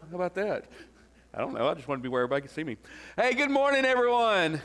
How about that? I don't know. I just want to be where everybody can see me. Hey, good morning, everyone.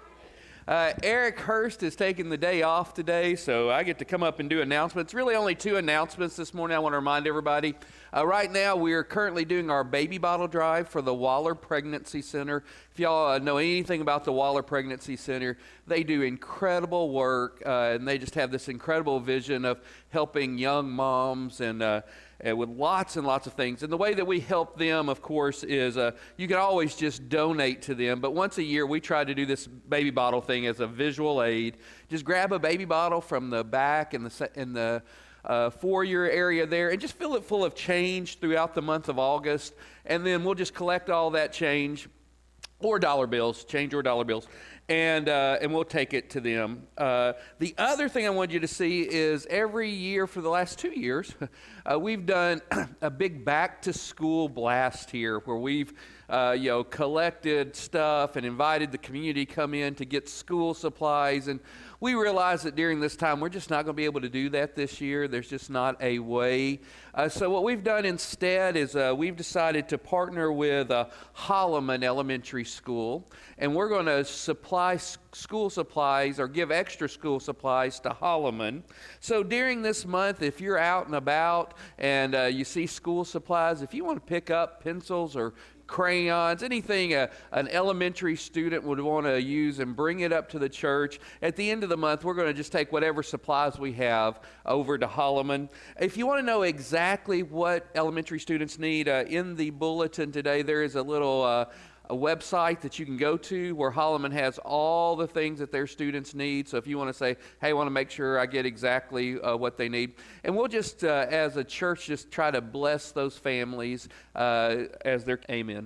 Eric Hurst is taking the day off today, so I get to come up and do announcements. Really only two announcements this morning I want to remind everybody. Right now, we are currently doing our baby bottle drive for the Waller Pregnancy Center. If y'all know anything about the Waller Pregnancy Center, they do incredible work, and they just have this incredible vision of helping young moms and with lots and lots of things. And the way that we help them, of course, is you can always just donate to them. But once a year, we try to do this baby bottle thing as a visual aid. Just grab a baby bottle from the back in the foyer area there and just fill it full of change throughout the month of August. And then we'll just collect all that change or dollar bills, change or dollar bills, and we'll take it to them. The other thing I want you to see is every year for the last 2 years, we've done a big back-to-school blast here where we've collected stuff and invited the community to come in to get school supplies. And we realize that during this time, we're just not going to be able to do that this year. There's just not a way. So what we've done instead is we've decided to partner with Holloman Elementary School, and we're going to supply school supplies or give extra school supplies to Holloman. So during this month, if you're out and about and you see school supplies, if you want to pick up pencils or crayons, anything an elementary student would want to use and bring it up to the church. At the end of the month, we're going to just take whatever supplies we have over to Holloman. If you want to know exactly what elementary students need, in the bulletin today, there is a little a website that you can go to where Holloman has all the things that their students need. So if you want to say, hey, I want to make sure I get exactly what they need. And we'll just, as a church, just try to bless those families as they're, amen.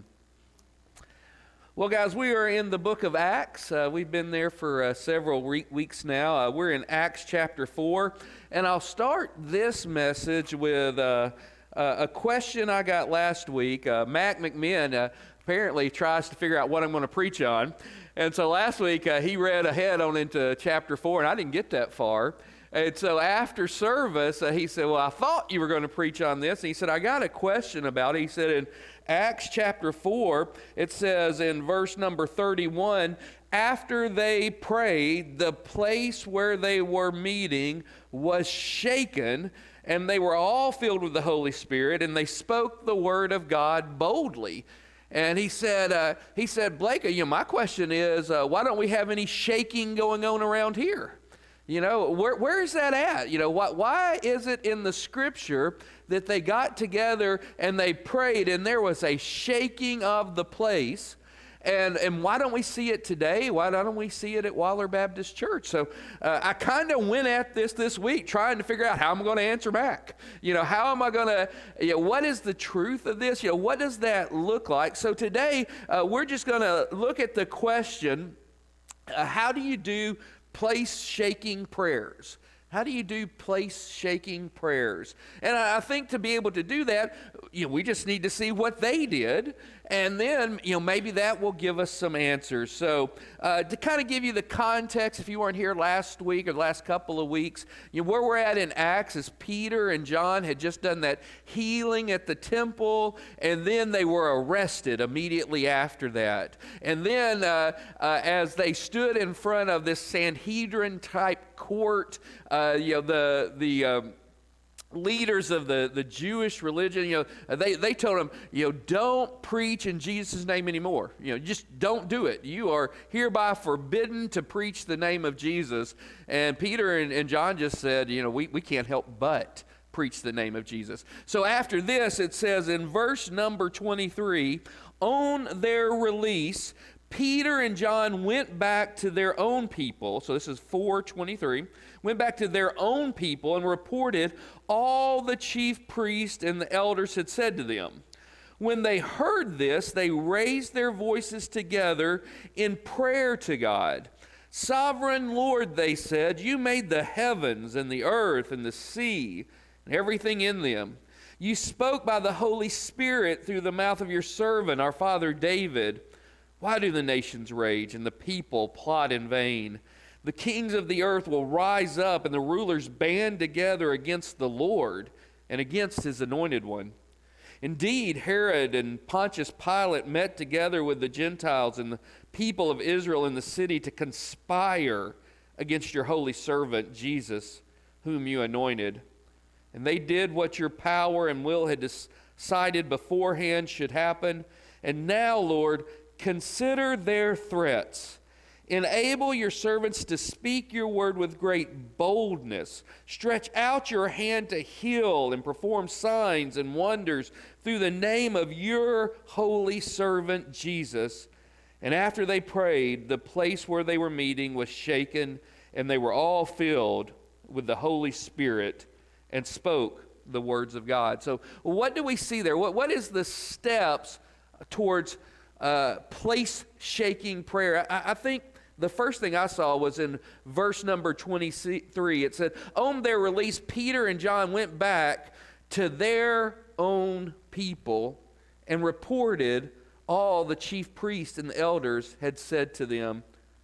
Well, guys, we are in the book of Acts. We've been there for several weeks now. We're in Acts chapter 4. And I'll start this message with a question I got last week. Mac McMinn apparently tries to figure out what I'm going to preach on. And so last week he read ahead on into chapter 4, and I didn't get that far. And so after service, he said, well, I thought you were going to preach on this. And he said, I got a question about it. He said in Acts chapter 4, it says in verse number 31, after they prayed, the place where they were meeting was shaken, and they were all filled with the Holy Spirit, and they spoke the word of God boldly. And he said, Blake, my question is, why don't we have any shaking going on around here? Where is that at? Why is it in the scripture that they got together and they prayed and there was a shaking of the place? And why don't we see it today? Why don't we see it at Waller Baptist Church? So I kind of went at this week trying to figure out how I'm going to answer back. How am I going to, what is the truth of this? What does that look like? So today we're just going to look at the question, how do you do place-shaking prayers? How do you do place-shaking prayers? And I think to be able to do that, we just need to see what they did, and then, maybe that will give us some answers. So to kind of give you the context, if you weren't here last week or the last couple of weeks, where we're at in Acts is Peter and John had just done that healing at the temple, and then they were arrested immediately after that. And then as they stood in front of this Sanhedrin-type court, the leaders of the Jewish religion, they told them, don't preach in Jesus' name anymore. Just don't do it. You are hereby forbidden to preach the name of Jesus. And Peter and John just said, we can't help but preach the name of Jesus. So after this, it says in verse number 23, on their release, Peter and John went back to their own people. So this is 4:23. Went back to their own people and reported all the chief priests and the elders had said to them. When they heard this, they raised their voices together in prayer to God. Sovereign Lord, they said, you made the heavens and the earth and the sea and everything in them. You spoke by the Holy Spirit through the mouth of your servant, our father David. Why do the nations rage and the people plot in vain? The kings of the earth will rise up and the rulers band together against the Lord and against his anointed one. Indeed, Herod and Pontius Pilate met together with the Gentiles and the people of Israel in the city to conspire against your holy servant, Jesus, whom you anointed. And they did what your power and will had decided beforehand should happen. And now, Lord, consider their threats. Enable your servants to speak your word with great boldness. Stretch out your hand to heal and perform signs and wonders through the name of your holy servant Jesus. And after they prayed, the place where they were meeting was shaken, and they were all filled with the Holy Spirit and spoke the words of God. So what do we see there? What is the steps towards place-shaking prayer? I think the first thing I saw was in verse number 23. It said, on their release, Peter and John went back to their own people and reported all the chief priests and the elders had said to them.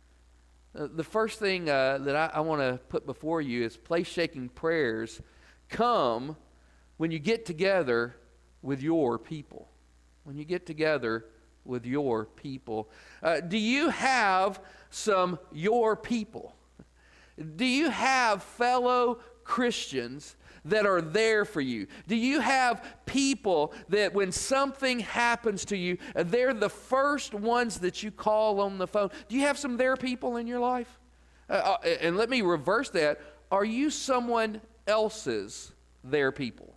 The first thing that I want to put before you is place-shaking prayers come when you get together with your people. When you get together with your people. Do you have some your people? Do you have fellow Christians that are there for you? Do you have people that when something happens to you, they're the first ones that you call on the phone? Do you have some there people in your life? And let me reverse that. Are you someone else's there people?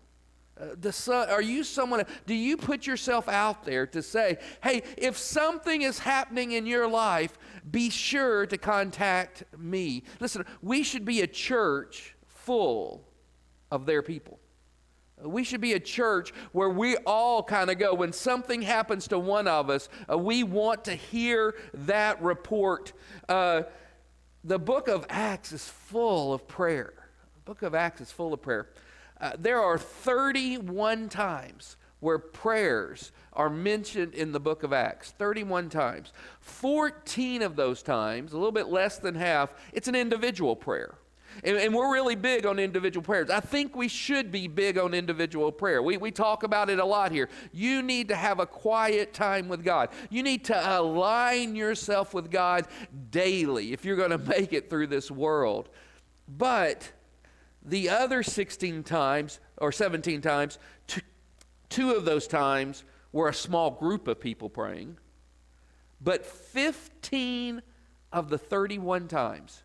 Are you someone? Do you put yourself out there to say, hey, if something is happening in your life, be sure to contact me? Listen, we should be a church full of their people. We should be a church where we all kind of go, when something happens to one of us, we want to hear that report. The book of Acts is full of prayer. The book of Acts is full of prayer. There are 31 times where prayers are mentioned in the book of Acts. 31 times. 14 of those times, a little bit less than half, it's an individual prayer. And we're really big on individual prayers. I think we should be big on individual prayer. We talk about it a lot here. You need to have a quiet time with God. You need to align yourself with God daily if you're going to make it through this world. But the other 16 times, or 17 times, two of those times were a small group of people praying. But 15 of the 31 times,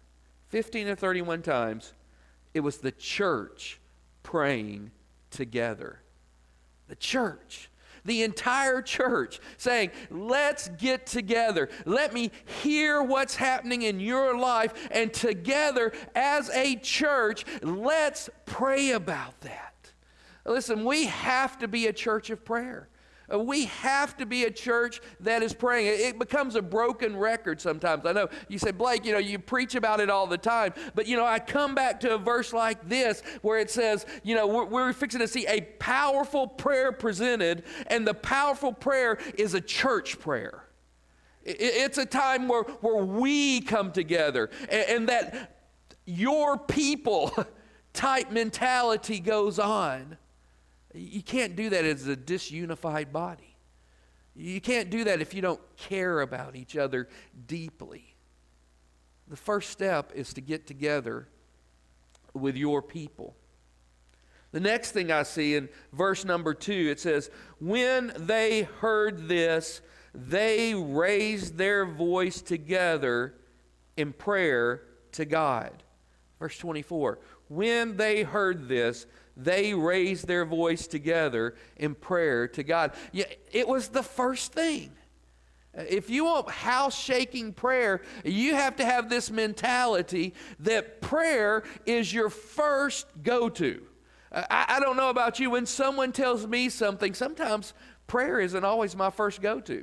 it was the church praying together. The church. The entire church saying, let's get together. Let me hear what's happening in your life. And together as a church, let's pray about that. Listen, we have to be a church of prayer. We have to be a church that is praying. It becomes a broken record sometimes. I know you say, Blake, you preach about it all the time. But, I come back to a verse like this where it says, we're fixing to see a powerful prayer presented, and the powerful prayer is a church prayer. It's a time where we come together and that your people type mentality goes on. You can't do that as a disunified body. You can't do that if you don't care about each other deeply. The first step is to get together with your people. The next thing I see in verse number 2, it says, when they heard this, they raised their voice together in prayer to God. Verse 24, when they heard this, they raised their voice together in prayer to God. Yeah, it was the first thing. If you want house-shaking prayer, you have to have this mentality that prayer is your first go-to. I don't know about you. When someone tells me something, sometimes prayer isn't always my first go-to.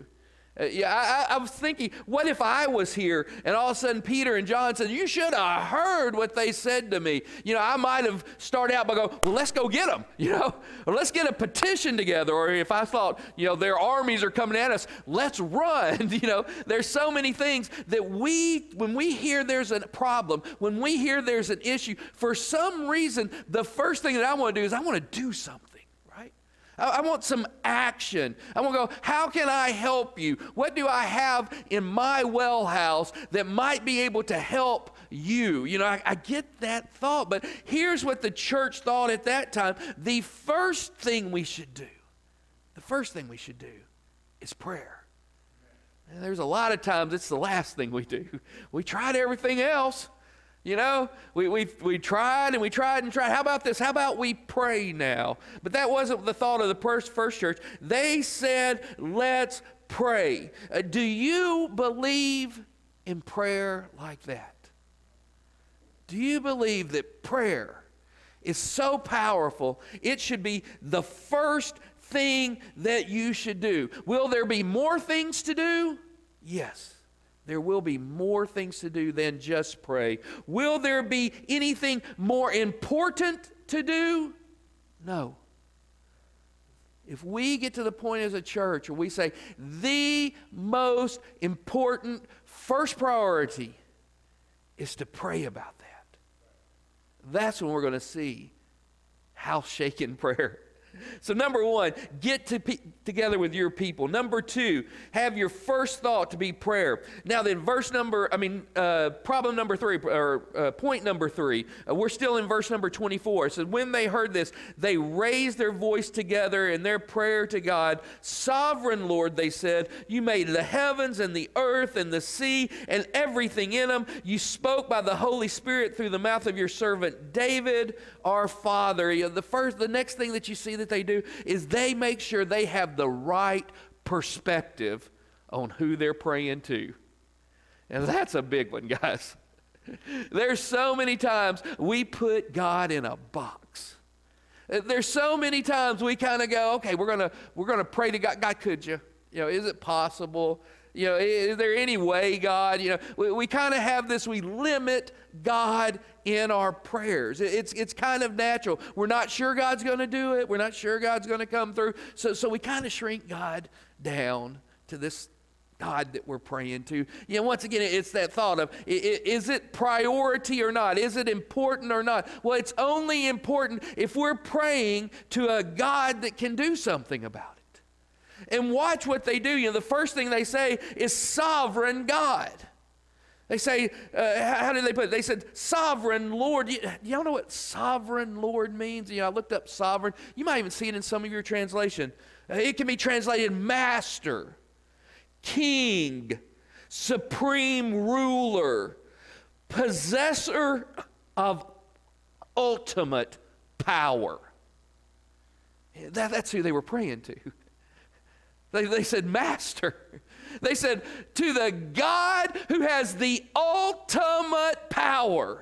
I was thinking, what if I was here and all of a sudden Peter and John said, you should have heard what they said to me. I might have started out by going, well, let's go get them, or let's get a petition together. Or if I thought, their armies are coming at us, let's run. There's so many things that when we hear there's a problem, when we hear there's an issue, for some reason, the first thing that I want to do is I want to do something. I want some action. I want to go, how can I help you? What do I have in my well house that might be able to help you? You know, I get that thought, but here's what the church thought at that time. The first thing we should do is prayer. And there's a lot of times it's the last thing we do. We tried everything else. You know, we tried and we tried and tried. How about this? How about we pray now? But that wasn't the thought of the first church. They said, let's pray. Do you believe in prayer like that? Do you believe that prayer is so powerful, it should be the first thing that you should do? Will there be more things to do? Yes. There will be more things to do than just pray. Will there be anything more important to do? No. If we get to the point as a church where we say the most important first priority is to pray about that, that's when we're going to see house-shaking prayer. So number one, get together with your people. Number two, have your first thought to be prayer. Now then, problem number three, or point number three, we're still in verse number 24. It says, when they heard this, they raised their voice together in their prayer to God. Sovereign Lord, they said, you made the heavens and the earth and the sea and everything in them. You spoke by the Holy Spirit through the mouth of your servant David, our father. You know, the next thing that you see that they do is they make sure they have the right perspective on who they're praying to. And that's a big one, guys. There's so many times we put God in a box. There's so many times we kind of go, okay, we're gonna pray to God. God, could you? You know, is it possible? You know, is there any way, God? You know, we kind of have this, we limit God in our prayers. It's kind of natural. We're not sure God's going to do it. We're not sure God's going to come through. So we kind of shrink God down to this God that we're praying to. You know, once again, it's that thought of, is it priority or not? Is it important or not? Well, it's only important if we're praying to a God that can do something about it. And watch what they do. You know, the first thing they say is sovereign God. They say, how did they put it? They said, sovereign Lord. Y'all know what sovereign Lord means? You know, I looked up sovereign. You might even see it in some of your translation. It can be translated master, king, supreme ruler, possessor of ultimate power. That's who they were praying to. They said, master. They said, to the God who has the ultimate power.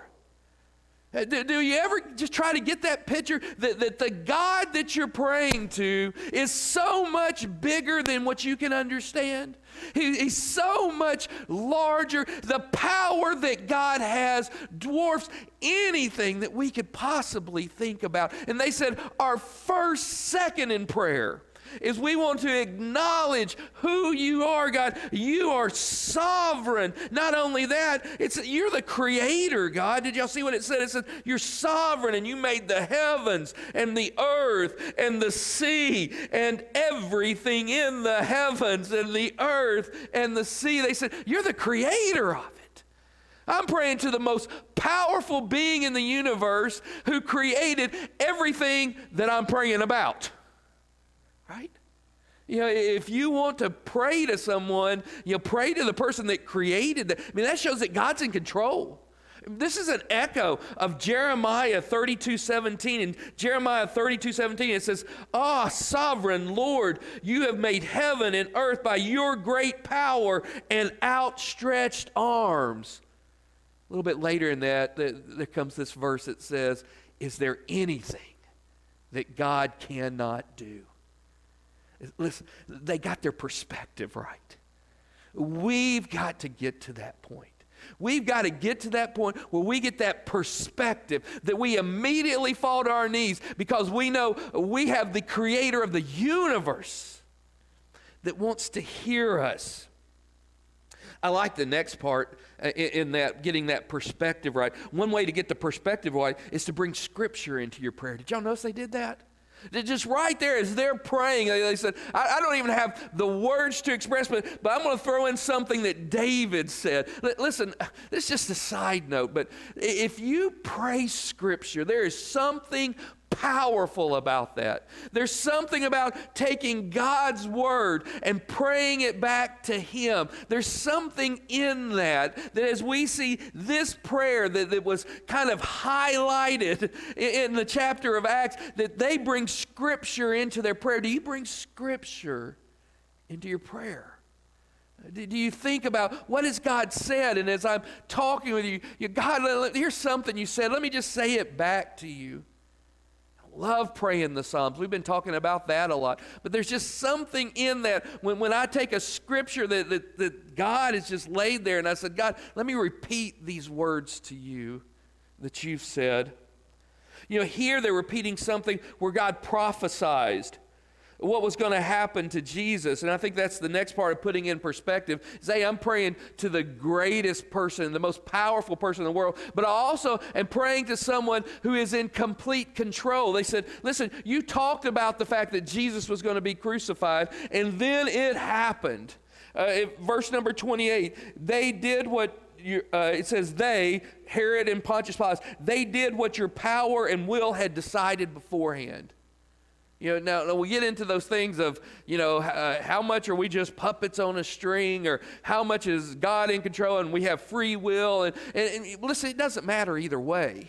Do you ever just try to get that picture that the God that you're praying to is so much bigger than what you can understand? He's so much larger. The power that God has dwarfs anything that we could possibly think about. And they said, our first second in prayer is we want to acknowledge who you are, God. You are sovereign. Not only that, you're the creator, God. Did y'all see what it said? It said, you're sovereign and you made the heavens and the earth and the sea and everything in the heavens and the earth and the sea. They said, you're the creator of it. I'm praying to the most powerful being in the universe who created everything that I'm praying about. Right? You know, if you want to pray to someone, you know, pray to the person that created that. I mean, that shows that God's in control. This is an echo of Jeremiah 32:17. In Jeremiah 32:17, it says, "Ah, sovereign Lord, you have made heaven and earth by your great power and outstretched arms." A little bit later in that, there comes this verse that says, "Is there anything that God cannot do?" Listen, they got their perspective right. We've got to get to that point. We've got to get to that point where we get that perspective that we immediately fall to our knees because we know we have the creator of the universe that wants to hear us. I like the next part in that, getting that perspective right. One way to get the perspective right is to bring Scripture into your prayer. Did y'all notice they did that? Just right there as they're praying, they said, I don't even have the words to express, but I'm going to throw in something that David said. Listen, this is just a side note, but if you pray Scripture, there is something powerful about that. There's something about taking God's word and praying it back to Him. There's something in that as we see this prayer that was kind of highlighted in the chapter of Acts, that they bring Scripture into their prayer. Do you bring Scripture into your prayer? Do you think about what has God said? And as I'm talking with you, God, here's something you said. Let me just say it back to you. Love praying the Psalms. We've been talking about that a lot. But there's just something in that when I take a scripture that God has just laid there and I said, God, let me repeat these words to you that you've said. You know, here they're repeating something where God prophesied what was going to happen to Jesus. And I think that's the next part of putting in perspective. Is, hey, I'm praying to the greatest person, the most powerful person in the world, but I also am praying to someone who is in complete control. They said, listen, you talked about the fact that Jesus was going to be crucified, and then it happened. Verse number 28, they did what it says they, Herod and Pontius Pilate, they did what your power and will had decided beforehand. You know, now we get into those things of, you know, how much are we just puppets on a string, or how much is God in control and we have free will? And listen, it doesn't matter either way.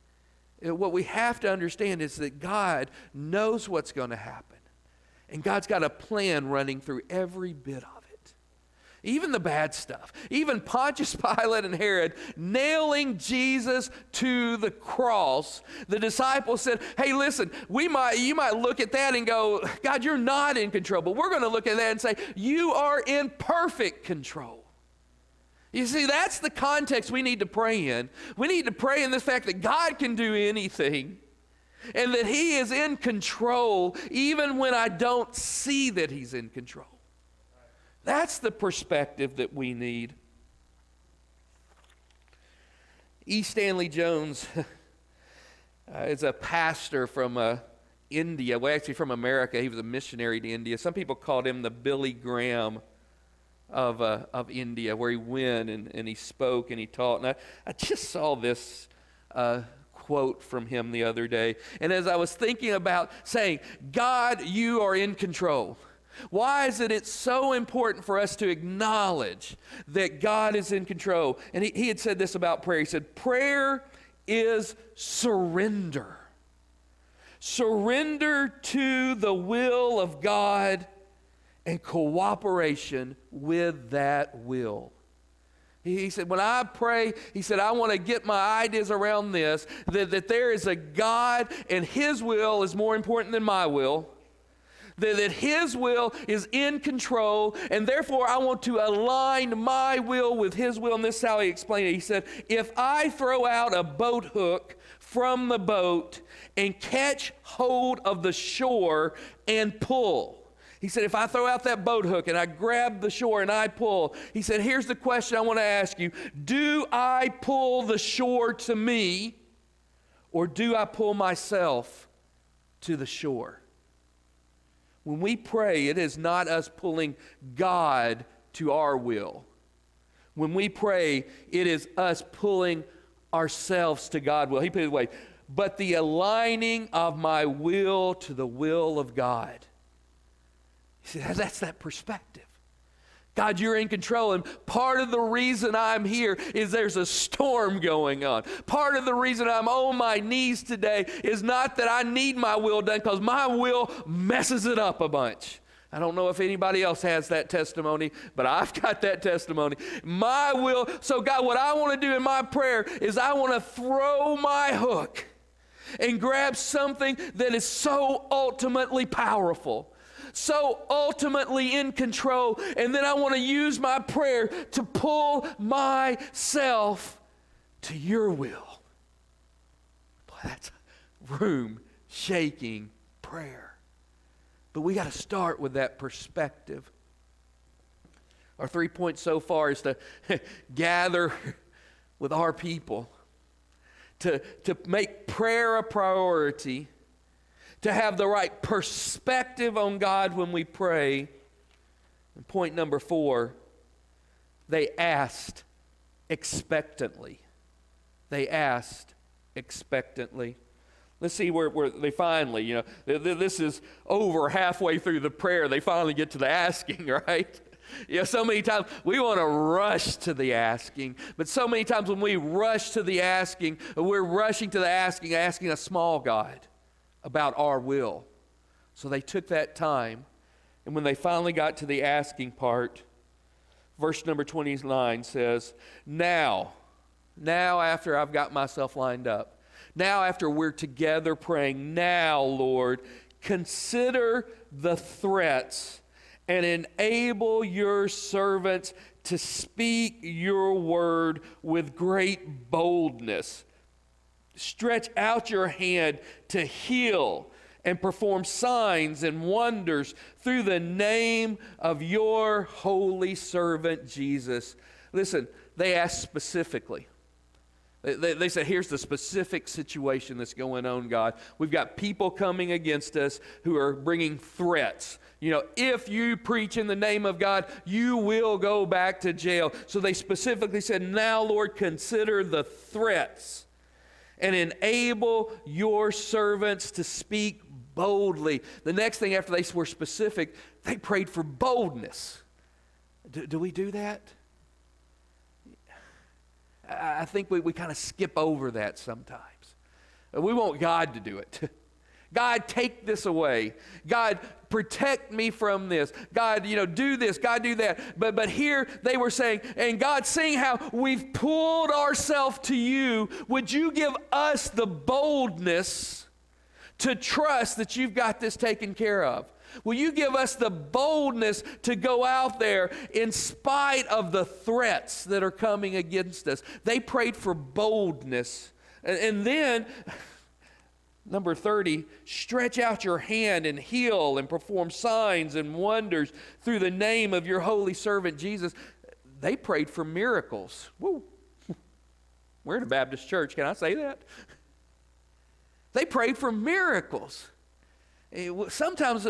What we have to understand is that God knows what's going to happen. And God's got a plan running through every bit of it. Even the bad stuff. Even Pontius Pilate and Herod nailing Jesus to the cross. The disciples said, hey, listen, you might look at that and go, God, you're not in control. But we're going to look at that and say, you are in perfect control. You see, that's the context we need to pray in. We need to pray in the fact that God can do anything and that He is in control even when I don't see that He's in control. That's the perspective that we need. E. Stanley Jones is a pastor from India. Well, actually from America. He was a missionary to India. Some people called him the Billy Graham of India, where he went and he spoke and he taught. And I just saw this quote from him the other day. And as I was thinking about saying, God, you are in control. Why is it it's so important for us to acknowledge that God is in control? And he had said this about prayer. He said, prayer is surrender. Surrender to the will of God and cooperation with that will. He said, when I pray, he said, I want to get my ideas around this, that there is a God and His will is more important than my will. That His will is in control, and therefore I want to align my will with His will. And this is how he explained it. He said, if I throw out a boat hook from the boat and catch hold of the shore and pull. He said, if I throw out that boat hook and I grab the shore and I pull, he said, here's the question I want to ask you. Do I pull the shore to me, or do I pull myself to the shore? When we pray, it is not us pulling God to our will. When we pray, it is us pulling ourselves to God's will. He put it away. But the aligning of my will to the will of God. You see, that's that perspective. God, you're in control, and part of the reason I'm here is there's a storm going on. Part of the reason I'm on my knees today is not that I need my will done, because my will messes it up a bunch. I don't know if anybody else has that testimony, but I've got that testimony. My will, so God, what I want to do in my prayer is I want to throw my hook and grab something that is so ultimately powerful, so ultimately in control, and then I want to use my prayer to pull myself to your will. Boy, that's room-shaking prayer. But we got to start with that perspective. Our 3 points so far is to gather with our people, to make prayer a priority, to have the right perspective on God when we pray. And point number 4, they asked expectantly. They asked expectantly. Let's see where they finally, this is over halfway through the prayer. They finally get to the asking, right? So many times we want to rush to the asking, but so many times when we rush to the asking, we're rushing to the asking a small God about our will. So they took that time, and when they finally got to the asking part, verse number 29 says, Now after I've got myself lined up, now after we're together praying, now, Lord, consider the threats and enable your servants to speak your word with great boldness. Stretch out your hand to heal and perform signs and wonders through the name of your holy servant Jesus. Listen, they asked specifically. They said, here's the specific situation that's going on, God. We've got people coming against us who are bringing threats. If you preach in the name of God, you will go back to jail. So they specifically said, now, Lord, consider the threats and enable your servants to speak boldly. The next thing after they were specific, they prayed for boldness. Do we do that? I think we kind of skip over that sometimes. We want God to do it. God, take this away. God, protect me from this. God, do this. God, do that. But here they were saying, and God, seeing how we've pulled ourselves to you, would you give us the boldness to trust that you've got this taken care of? Will you give us the boldness to go out there in spite of the threats that are coming against us? They prayed for boldness. And then, number 30, stretch out your hand and heal and perform signs and wonders through the name of your holy servant Jesus. They prayed for miracles. Woo. We're in a Baptist church. Can I say that? They prayed for miracles. Sometimes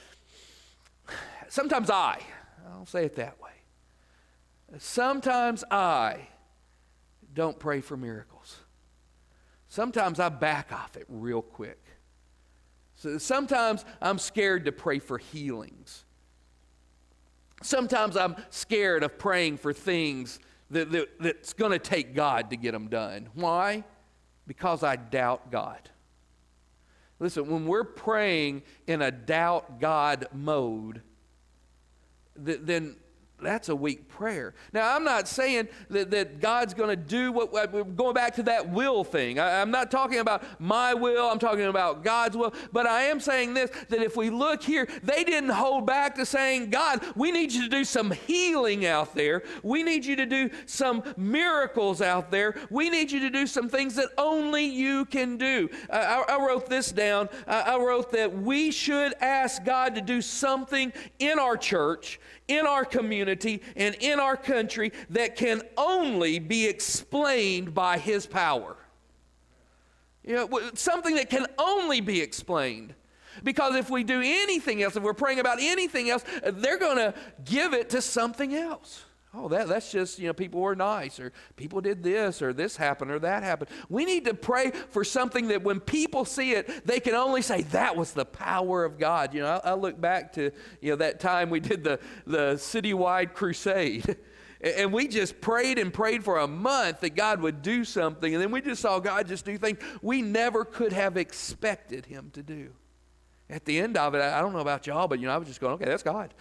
I'll say it that way. Sometimes I don't pray for miracles. Sometimes I back off it real quick. So sometimes I'm scared to pray for healings. Sometimes I'm scared of praying for things that's going to take God to get them done. Why? Because I doubt God. Listen, when we're praying in a doubt God mode, then that's a weak prayer. Now, I'm not saying that God's going to do what, we're going back to that will thing. I'm not talking about my will. I'm talking about God's will. But I am saying this, that if we look here, they didn't hold back to saying, God, we need you to do some healing out there. We need you to do some miracles out there. We need you to do some things that only you can do. I wrote this down. I wrote that we should ask God to do something in our church, in our community, and in our country that can only be explained by His power. Something that can only be explained. Because if we do anything else, if we're praying about anything else, they're going to give it to something else. Oh, that's just, people were nice, or people did this, or this happened, or that happened. We need to pray for something that when people see it, they can only say, that was the power of God. I look back to, that time we did the citywide crusade. And we just prayed and prayed for a month that God would do something. And then we just saw God just do things we never could have expected Him to do. At the end of it, I don't know about y'all, but I was just going, okay, that's God.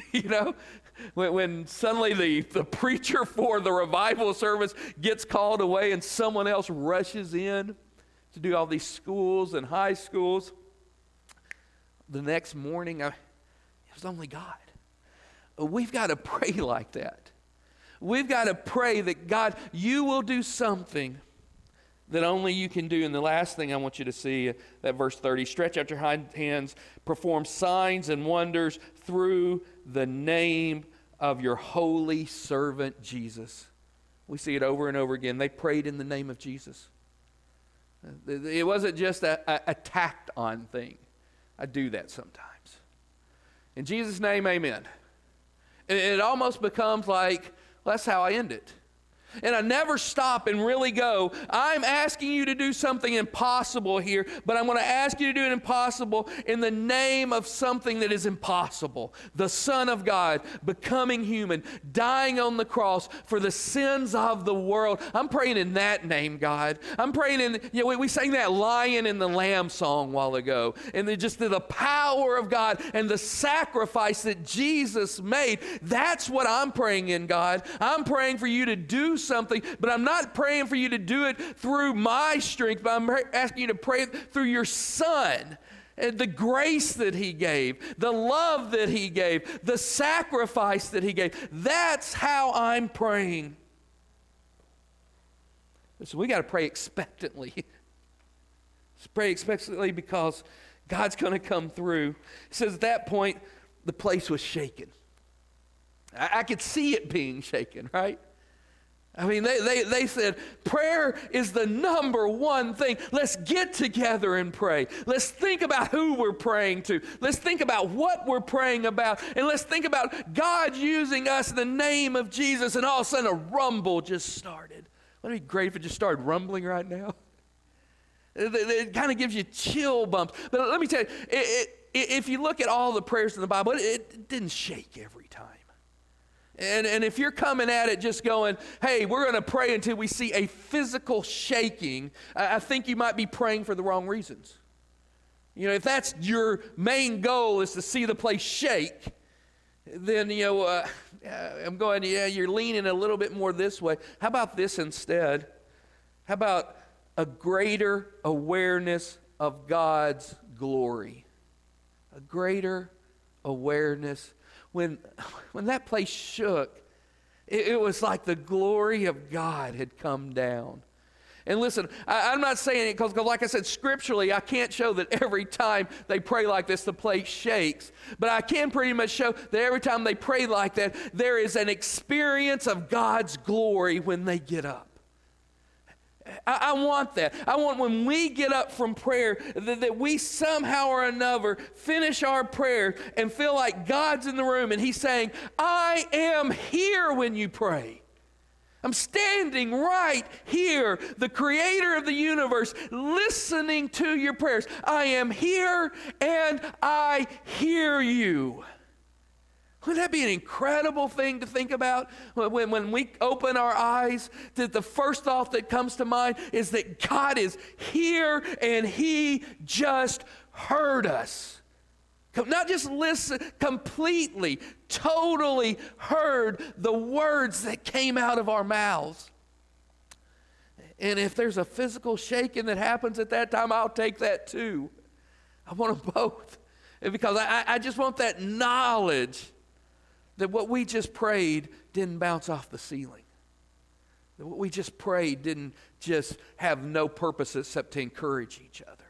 When suddenly the preacher for the revival service gets called away and someone else rushes in to do all these schools and high schools, the next morning, it was only God. We've got to pray like that. We've got to pray that, God, you will do something that only you can do. And the last thing I want you to see, that verse 30, stretch out your hands, perform signs and wonders through the name of your holy servant Jesus. We see it over and over again. They prayed in the name of Jesus. It wasn't just a tacked on thing. I do that sometimes. In Jesus' name, amen. And it almost becomes like, well, that's how I end it. And I never stop and really go, I'm asking you to do something impossible here, but I'm going to ask you to do it impossible in the name of something that is impossible. The Son of God becoming human, dying on the cross for the sins of the world. I'm praying in that name, God. I'm praying in, we sang that Lion and the Lamb song a while ago. And just the power of God and the sacrifice that Jesus made. That's what I'm praying in, God. I'm praying for you to do something, but I'm not praying for you to do it through my strength, but I'm asking you to pray through your Son and the grace that He gave, the love that He gave, the sacrifice that He gave. That's how I'm praying. So we got to pray expectantly. Let's pray expectantly because God's going to come through. It says at that point, the place was shaken. I could see it being shaken, right? I mean, they said, prayer is the number one thing. Let's get together and pray. Let's think about who we're praying to. Let's think about what we're praying about. And let's think about God using us in the name of Jesus. And all of a sudden, a rumble just started. Wouldn't it be great if it just started rumbling right now? It kind of gives you chill bumps. But let me tell you, if you look at all the prayers in the Bible, it didn't shake every time. And if you're coming at it just going, hey, we're going to pray until we see a physical shaking, I think you might be praying for the wrong reasons. If that's your main goal is to see the place shake, then, I'm going, you're leaning a little bit more this way. How about this instead? How about a greater awareness of God's glory? A greater awareness. When that place shook, it was like the glory of God had come down. And listen, I'm not saying it because like I said, scripturally, I can't show that every time they pray like this, the place shakes. But I can pretty much show that every time they pray like that, there is an experience of God's glory when they get up. I want that. I want when we get up from prayer that we somehow or another finish our prayer and feel like God's in the room and He's saying, I am here when you pray. I'm standing right here, the creator of the universe, listening to your prayers. I am here and I hear you. Wouldn't that be an incredible thing to think about? When we open our eyes, that the first thought that comes to mind is that God is here and He just heard us. Not just listen, completely, totally heard the words that came out of our mouths. And if there's a physical shaking that happens at that time, I'll take that too. I want them both. Because I just want that knowledge that what we just prayed didn't bounce off the ceiling. That what we just prayed didn't just have no purpose except to encourage each other.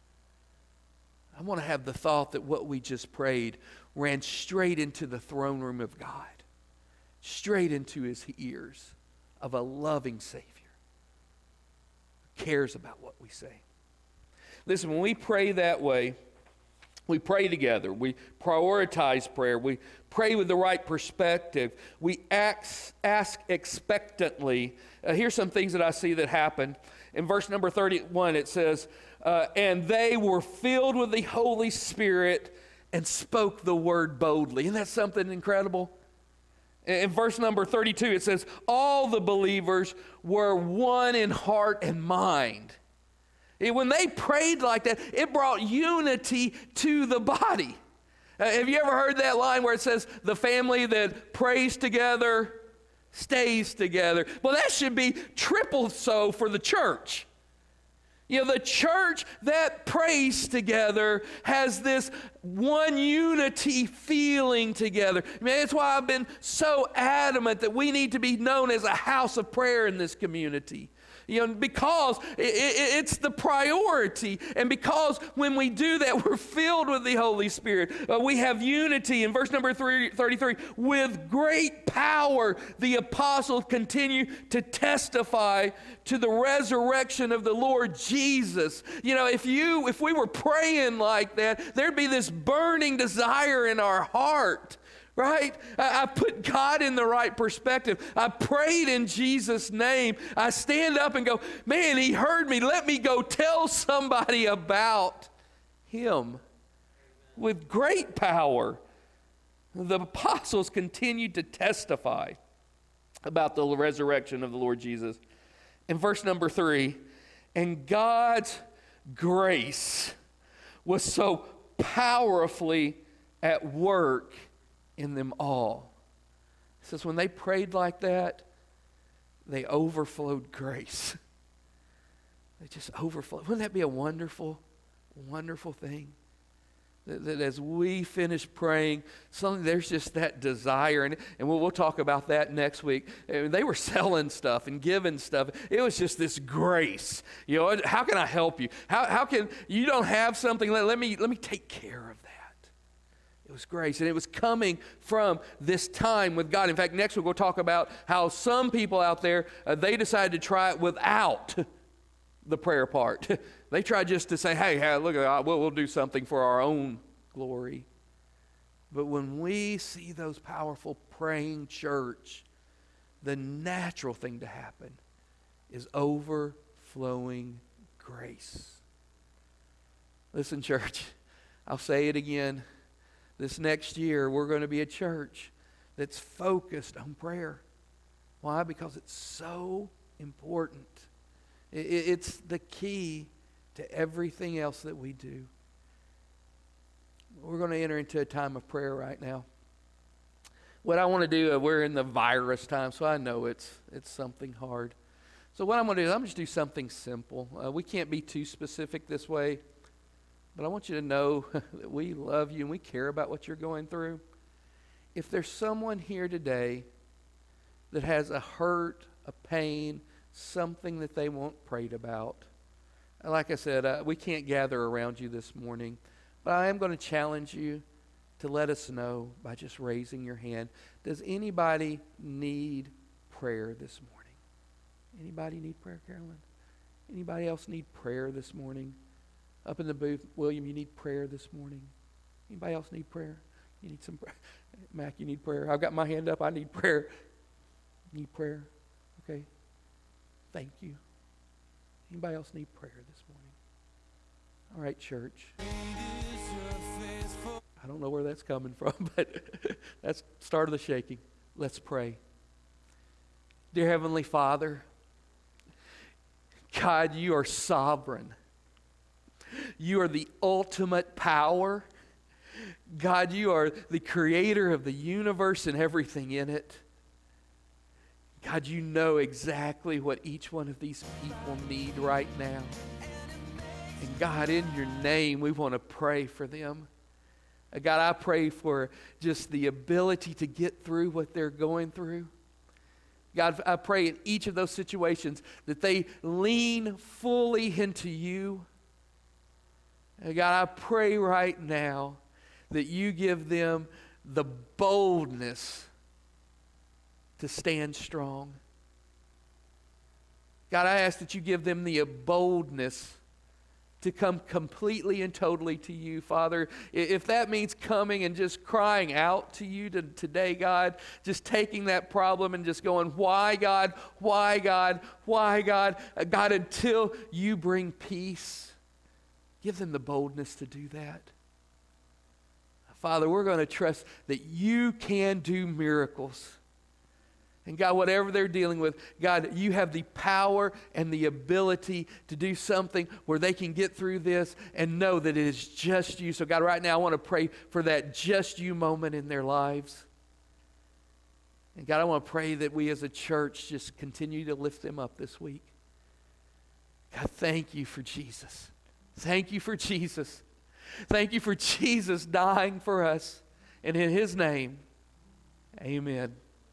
I want to have the thought that what we just prayed ran straight into the throne room of God, straight into His ears of a loving Savior who cares about what we say. Listen, when we pray that way, we pray together. We prioritize prayer. We pray with the right perspective. We ask expectantly. Here's some things that I see that happen. In verse number 31, it says, and they were filled with the Holy Spirit and spoke the word boldly. Isn't that something incredible? In verse number 32, it says, all the believers were one in heart and mind. When they prayed like that, it brought unity to the body. Have you ever heard that line where it says, the family that prays together stays together? Well, that should be triple so for the church. The church that prays together has this one unity feeling together. That's why I've been so adamant that we need to be known as a house of prayer in this community. because it's the priority. And because when we do that, we're filled with the Holy Spirit. We have unity. In verse number 33, with great power, the apostles continue to testify to the resurrection of the Lord Jesus. If we were praying like that, there'd be this burning desire in our heart. Right? I put God in the right perspective. I prayed in Jesus' name. I stand up and go, man, he heard me. Let me go tell somebody about him. With great power, the apostles continued to testify about the resurrection of the Lord Jesus. In verse number 3, and God's grace was so powerfully at work in them all. It says when they prayed like that, they overflowed grace. They just overflowed. Wouldn't that be a wonderful, wonderful thing? That as we finish praying, there's just that desire. And we'll talk about that next week. They were selling stuff and giving stuff. It was just this grace. How can I help you? How can, you don't have something, let me take care of that. It was grace, and it was coming from this time with God. In fact, next week we'll talk about how some people out there, they decided to try it without the prayer part. They tried just to say, hey, look, we'll do something for our own glory. But when we see those powerful praying church, the natural thing to happen is overflowing grace. Listen, church, I'll say it again. This next year, we're going to be a church that's focused on prayer. Why? Because it's so important. It's the key to everything else that we do. We're going to enter into a time of prayer right now. What I want to do, we're in the virus time, so I know it's something hard. So what I'm going to do is I'm just do something simple. We can't be too specific this way. But I want you to know that we love you and we care about what you're going through. If there's someone here today that has a hurt, a pain, something that they want prayed about, like I said, we can't gather around you this morning, but I am going to challenge you to let us know by just raising your hand. Does anybody need prayer this morning? Anybody need prayer, Carolyn? Anybody else need prayer this morning? Up in the booth, William, you need prayer this morning. Anybody else need prayer? You need some prayer. Mac, you need prayer. I've got my hand up. I need prayer. Need prayer? Okay. Thank you. Anybody else need prayer this morning? All right, church. I don't know where that's coming from, but that's the start of the shaking. Let's pray. Dear Heavenly Father, God, you are sovereign. You are the ultimate power. God, you are the creator of the universe and everything in it. God, you know exactly what each one of these people need right now. And God, in your name, we want to pray for them. God, I pray for just the ability to get through what they're going through. God, I pray in each of those situations that they lean fully into you. God, I pray right now that you give them the boldness to stand strong. God, I ask that you give them the boldness to come completely and totally to you, Father. If that means coming and just crying out to you today, God, just taking that problem and just going, why, God? Why, God? Why, God? God, until you bring peace. Give them the boldness to do that. Father, we're going to trust that you can do miracles. And God, whatever they're dealing with, God, you have the power and the ability to do something where they can get through this and know that it is just you. So God, right now I want to pray for that just you moment in their lives. And God, I want to pray that we as a church just continue to lift them up this week. God, thank you for Jesus. Thank you for Jesus. Thank you for Jesus dying for us. And in his name, amen.